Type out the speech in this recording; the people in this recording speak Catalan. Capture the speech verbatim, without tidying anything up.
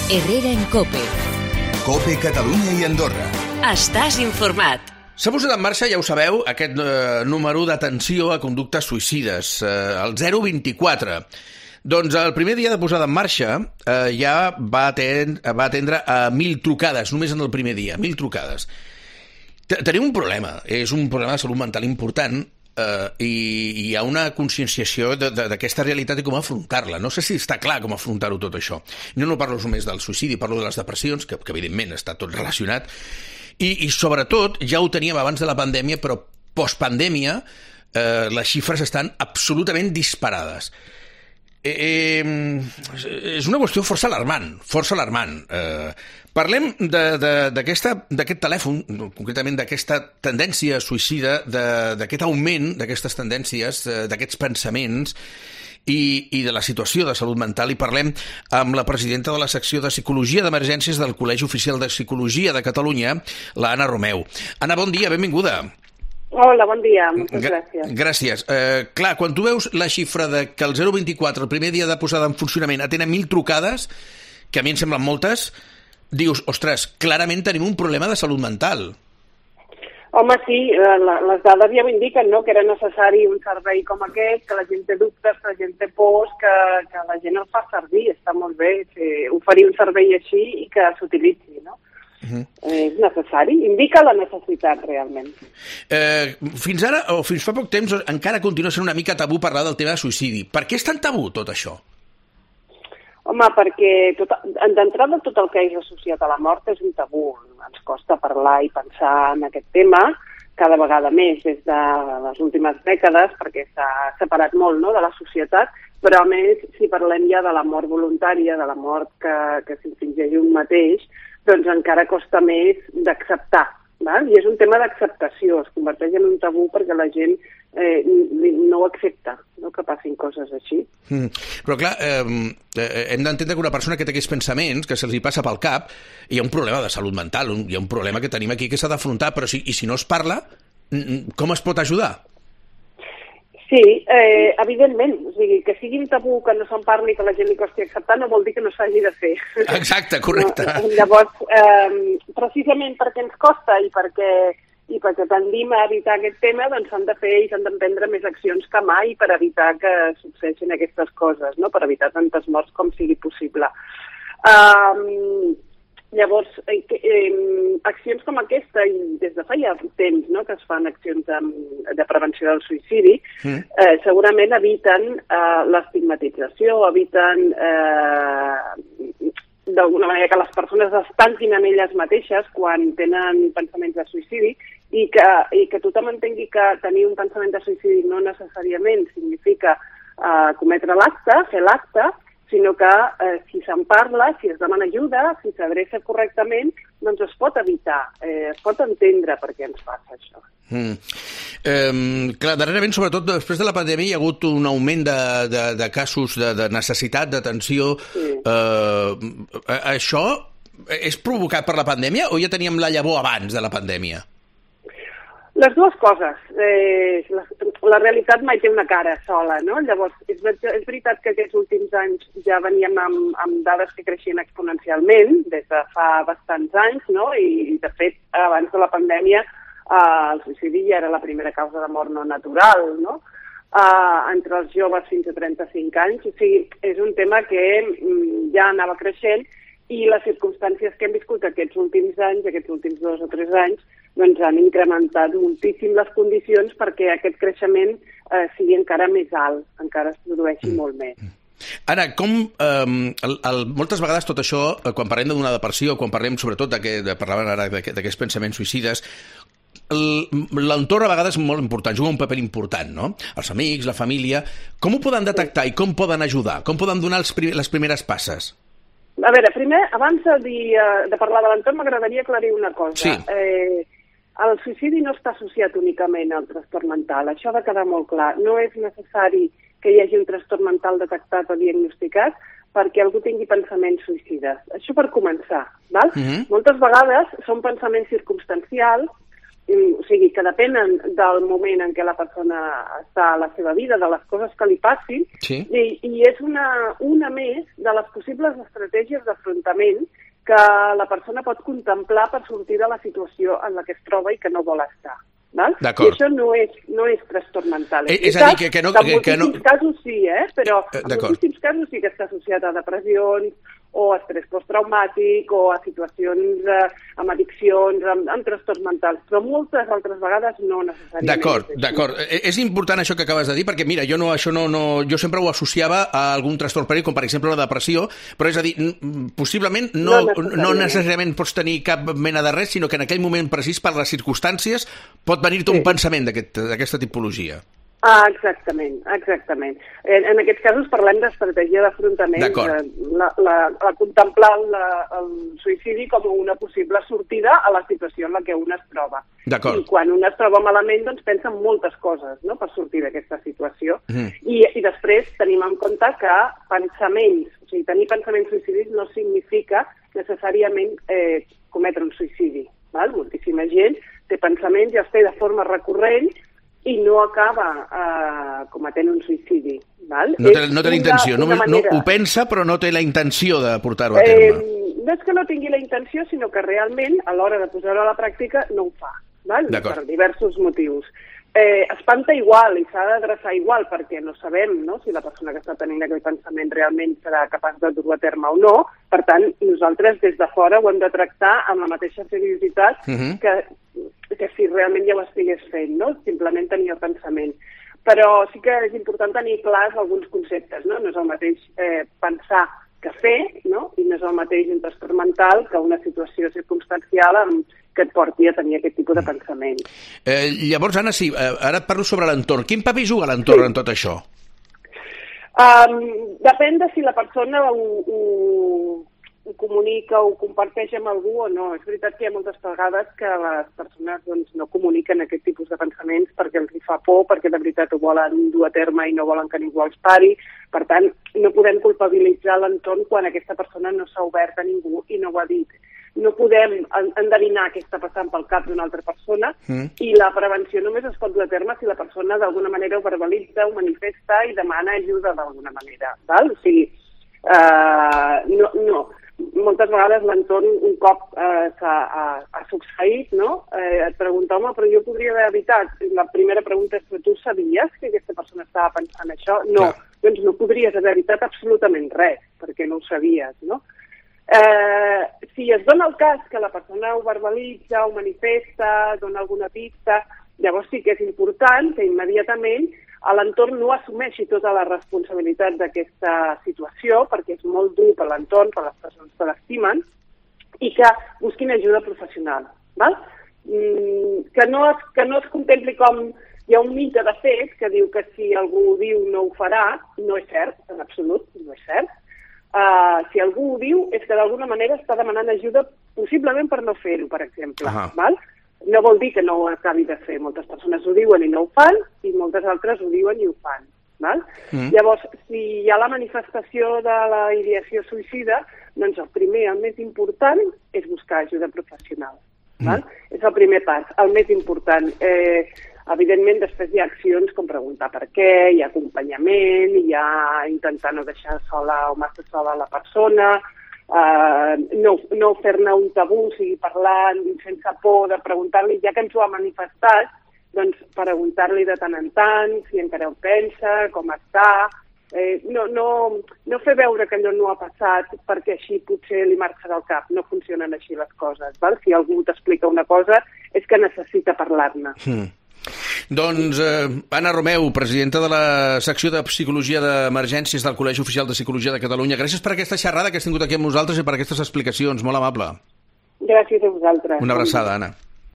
Herrera en COPE. COPE Catalunya i Andorra. Estàs informat. S'ha posat en marxa, ja ho sabeu, aquest eh, número d'atenció a conductes suïcides, eh, el zero vint-i-quatre. Doncs el primer dia de posada en marxa eh, ja va, aten va atendre a mil trucades, només en el primer dia, mil trucades. Tenim un problema, és un problema de salut mental important, eh, i hi ha una conscienciació d'aquesta realitat i com afrontar-la. No sé si està clar com afrontar-ho tot això. No, no parlo només del suïcidi, parlo de les depressions, que, que evidentment està tot relacionat, i, i sobretot, ja ho teníem abans de la pandèmia, però postpandèmia eh, les xifres estan absolutament disparades. Eh, eh, és una qüestió força alarmant, força alarmant. Eh, parlem d'aquest telèfon, concretament d'aquesta tendència suïcida, d'aquest augment d'aquestes tendències, d'aquests pensaments i, i de la situació de salut mental, i parlem amb la presidenta de la secció de Psicologia d'Emergències del Col·legi Oficial de Psicologia de Catalunya, la Anna Romeu. Anna, bon dia, benvinguda. Hola, bon dia, moltes gràcies. Gràcies. Eh, clar, quan tu veus la xifra de que el zero vint-i-quatre, el primer dia de posada en funcionament, atén a mil trucades, que a mi em semblen moltes, dius, ostres, clarament tenim un problema de salut mental. Home, sí, les dades ja ho indiquen, no?, que era necessari un servei com aquest, que la gent té dubtes, que la gent té pors, que, que la gent el fa servir. Està molt bé oferir un servei així i que s'utilitzi, no? Uh-huh. És necessari, indica la necessitat realment. Eh, fins ara, o fins fa poc temps, encara continua sent una mica tabú parlar del tema de suïcidi. Per què és tan tabú tot això? Home, perquè d'entrada tot el que és associat a la mort és un tabú. Ens costa parlar i pensar en aquest tema cada vegada més des de les últimes dècades, perquè s'ha separat molt, no?, de la societat, però a més, si parlem ja de la mort voluntària, de la mort que, que s'infligeix un mateix, doncs encara costa més d'acceptar, val? I és un tema d'acceptació, es converteix en un tabú perquè la gent eh, no ho accepta, no?, que passin coses així. Mm. Però clar, eh, hem d'entendre que una persona que té aquests pensaments, que se'ls hi passa pel cap, hi ha un problema de salut mental, hi ha un problema que tenim aquí que s'ha d'afrontar, però si, i si no es parla, com es pot ajudar? Sí, eh, evidentment, o sigui, que sigui un tabú, que no se'n parli, que la gent li costi acceptar, no vol dir que no s'hagi de fer. Exacte, correcte. No, llavors, eh, precisament perquè ens costa i perquè, i perquè tendim a evitar aquest tema, doncs s'han de fer i s'han d'emprendre més accions que mai per evitar que succeeixin aquestes coses, no?, per evitar tantes morts com sigui possible. Eh, Llavors, eh, eh, accions com aquesta, i des de fa ja temps, no?, que es fan accions de, de prevenció del suïcidi, mm. eh, segurament eviten eh, l'estigmatització, eviten eh, d'alguna manera que les persones es tanquin en elles mateixes quan tenen pensaments de suïcidi, i que, i que tothom entengui que tenir un pensament de suïcidi no necessàriament significa eh, cometre l'acte, fer l'acte, sinó que eh, si se'n parla, si es demana ajuda, si s'adreça correctament, doncs es pot evitar, eh, es pot entendre per què ens passa això. Mm. Eh, clar, darrerament, sobretot després de la pandèmia, hi ha hagut un augment de, de, de casos de, de necessitat d'atenció. Sí. Eh, això és provocat per la pandèmia o ja teníem la llavor abans de la pandèmia? Les dues coses. Eh, la, la realitat mai té una cara sola, no? Llavors, és, és veritat que aquests últims anys ja veníem amb, amb dades que creixien exponencialment, des de fa bastants anys, no? I, de fet, abans de la pandèmia, eh, el suïcidi ja era la primera causa de mort no natural, no? Eh, entre els joves fins a trenta-cinc anys. O sigui, és un tema que mm, ja anava creixent, i les circumstàncies que hem viscut aquests últims anys, aquests últims dos o tres anys, doncs han incrementat moltíssim les condicions perquè aquest creixement eh, sigui encara més alt, encara es produeixi mm. molt més. Ara, com eh, el, el, moltes vegades tot això, quan parlem d'una depressió, quan parlem sobretot d'aquests pensaments suïcides, l'entorn a vegades és molt important, juga un paper important, no? Els amics, la família, com ho poden detectar i com poden ajudar? Com poden donar els prim les primeres passes? A veure, primer, abans de, dir, de parlar de l'entorn, m'agradaria aclarir una cosa. Sí. Eh, el suïcidi no està associat únicament al trastorn mental, això ha de quedar molt clar. No és necessari que hi hagi un trastorn mental detectat o diagnosticat perquè algú tingui pensaments suïcides. Això per començar, val? Uh-huh. Moltes vegades són pensaments circumstancials o sigui, que depenen del moment en què la persona està a la seva vida, de les coses que li passin, sí. i, i és una, una més de les possibles estratègies d'afrontament que la persona pot contemplar per sortir de la situació en la que es troba i que no vol estar. Val? I això no és, no és trastorn mental. És, és a dir, que, que no... Que en que, moltíssims que no... casos sí, eh? Però en moltíssims casos sí que està associat a depressions, o a estrès posttraumàtic, o a situacions eh, amb addiccions, amb, amb trastorns mentals, però moltes altres vegades no necessàriament. D'acord, d'acord. És important això que acabes de dir, perquè mira, jo no, això no, no, jo sempre ho associava a algun trastorn periòdic, com per exemple la depressió, però és a dir, possiblement no, no, necessàriament. no necessàriament pots tenir cap mena de res, sinó que en aquell moment precís, per les circumstàncies, pot venir-te sí. un pensament d'aquesta aquest, tipologia. Ah, exactament, exactament. En, en aquests casos parlem d'estratègia d'afrontament, la, la, la contemplar la, el suïcidi com una possible sortida a la situació en la que un es troba. I quan un es troba malament, doncs pensa en moltes coses, no?, per sortir d'aquesta situació. Mm. I, I després tenim en compte que pensaments, o sigui, tenir pensaments suïcidis no significa necessàriament eh, cometre un suïcidi. Val? Moltíssima gent té pensaments i els té de forma recurrent i no acaba eh, cometent un suïcidi. Val? No té, no té la intenció, no, no, ho pensa però no té la intenció de portar-ho a terme. Eh, no és que no tingui la intenció, sinó que realment a l'hora de posar-ho a la pràctica no ho fa, val? Per diversos motius. Eh, espanta igual i s'ha d'adreçar igual perquè no sabem, no?, si la persona que està tenint aquell pensament realment serà capaç de dur a terme o no. Per tant, nosaltres des de fora ho hem de tractar amb la mateixa seriositat uh-huh. que, que si realment ja ho estigués fent, no?, simplement tenir el pensament. Però sí que és important tenir clars alguns conceptes, no? No és el mateix eh, pensar que fer, no?, i no és el mateix un trastorn mental que una situació circumstancial amb que et porti a tenir aquest tipus de pensament. Eh, llavors, Anna, sí, eh, ara et parlo sobre l'entorn. Quin paper juga l'entorn sí. en tot això? Um, depèn de si la persona ho, ho, ho comunica o ho comparteix amb algú o no. És veritat que hi ha moltes vegades que les persones doncs, no comuniquen aquest tipus de pensaments perquè els fa por, perquè de veritat ho volen dur a terme i no volen que ningú els pari. Per tant, no podem culpabilitzar l'entorn quan aquesta persona no s'ha obert a ningú i no ho ha dit. No podem endevinar què està passant pel cap d'una altra persona mm. i la prevenció només es pot dur a terme si la persona d'alguna manera ho verbalitza, ho manifesta i demana ajuda d'alguna manera. Val? O sigui, uh, no, no. Moltes vegades l'entorn un cop uh, s'ha ha, ha succeït, no? Eh, et pregunta, home, però jo podria haver evitat. La primera pregunta és, però tu sabies que aquesta persona estava pensant això? No, Clar. Doncs no podries haver evitat absolutament res, perquè no ho sabies, no? Eh, si es dona el cas que la persona ho verbalitza, ho manifesta, dona alguna pista, llavors sí que és important que immediatament a l'entorn no assumeixi tota la responsabilitat d'aquesta situació, perquè és molt dur per l'entorn, per les persones que l'estimen, i que busquin ajuda professional. Val? Mm, que, no es, que no es contempli com hi ha un mite de fet que diu que si algú ho diu no ho farà. No és cert, en absolut, no és cert. Uh, si algú ho diu és que d'alguna manera està demanant ajuda possiblement per no fer-ho, per exemple. Uh-huh. Val? No vol dir que no ho acabi de fer. Moltes persones ho diuen i no ho fan i moltes altres ho diuen i ho fan. Val? Uh-huh. Llavors, si hi ha la manifestació de la ideació suïcida, doncs el primer, el més important, és buscar ajuda professional. Val? Uh-huh. És el primer pas, el més important. Eh, Evidentment, després hi ha accions com preguntar per què, hi ha acompanyament, hi ha intentar no deixar sola o massa sola la persona, eh, no, no fer-ne un tabú, o sigui, parlar sense por de preguntar-li, ja que ens ho ha manifestat, doncs preguntar-li de tant en tant si encara ho pensa, com està. Eh, no, no, no fer veure que allò no ha passat perquè així potser li marxa del cap. No funcionen així les coses. Val? Si algú t'explica una cosa és que necessita parlar-ne. Mm. Doncs eh, Anna Romeu, presidenta de la secció de Psicologia d'Emergències del Col·legi Oficial de Psicologia de Catalunya. Gràcies per aquesta xerrada que has tingut aquí amb nosaltres i per aquestes explicacions. Molt amable. Gràcies a vosaltres. Una abraçada, Anna.